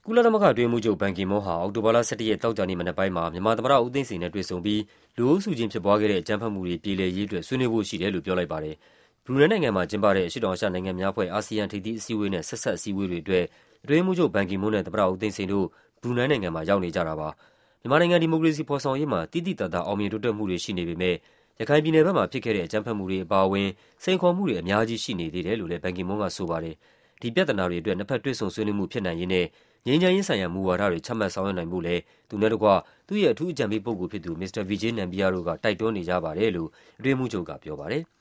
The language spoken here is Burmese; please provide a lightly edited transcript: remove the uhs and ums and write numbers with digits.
ကုလသမဂ္ဂအတွင်းရေးမှူးချုပ်ဘန်ကီမွန်းဟာအောက်တိုဘာလ 11 ရက်သောကြာနေ့မနက်ပိုင်းမှာမြန်မာသမ္မတဦးသိန်းစိန်နဲ့တွေ့ဆုံပြီးလူအုပ်စုချင်းဖြစ်ပွားခဲ့တဲ့အကြမ်းဖက်မှုတွေပြေလည်ရေးအတွက်ဆွေးနွေးဖို့ရှိတယ်လို့ပြောလိုက်ပါတယ်။ ဘရူနိုင်းနိုင်ငံမှာကျင်းပတဲ့အရှေ့တောင်အာရှနိုင်ငံများအဖွဲ့ ASEAN ထိပ်သီးအစည်းအဝေးနဲ့ဆက်စပ်အစည်းအဝေးတွေအတွက်အတွင်းရေးမှူးချုပ်ဘန်ကီမွန်းနဲ့သမ္မတဦးသိန်းစိန်တို့ဘရူနိုင်းနိုင်ငံမှာရောက်နေကြတာပါ။ မြန်မာနိုင်ငံဒီမိုကရေစီဖော်ဆောင်ရေးမှာသိသိသာသာအောင်မြင်တိုးတက်မှုတွေရှိနေပေမဲ့ရခိုင်ပြည်နယ်ဘက်မှာဖြစ်ခဲ့တဲ့အကြမ်းဖက်မှုတွေအပါအဝင်စိန်ခေါ်မှုတွေအများကြီးရှိနေသေးတယ်လို့လည်းဘန်ကီမွန်းကဆိုပါတယ်။ ဒီပြဿနာတွေအတွက်နှစ်ဘက်တွေ့ဆုံဆွေးနွေးမှုဖြစ်နိုင်ရေးနဲ့ငြိမ်းချမ်းရေးဆိုင်ရာမူဝါဒတွေချမှတ်ဆောင်ရွက်နိုင်ဖို့လည်းသူနဲ့တကွသူ့ရဲ့အထူးအကြံပေးပုဂ္ဂိုလ်ဖြစ်သူ မစ္စတာ Vijay Nambiar တို့ကတိုက်တွန်းနေကြပါတယ်လို့အတွင်းရေးမှူးချုပ်ကပြောပါတယ်။